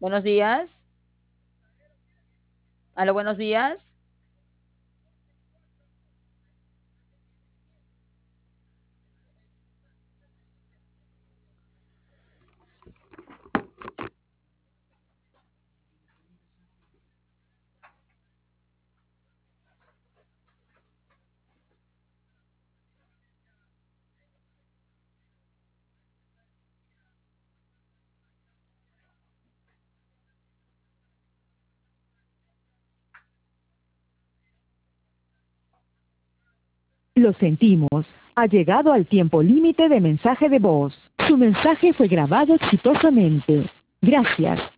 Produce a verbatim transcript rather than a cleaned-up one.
Buenos días. Aló, buenos días. Lo sentimos. Ha llegado al tiempo límite de mensaje de voz. Su mensaje fue grabado exitosamente. Gracias.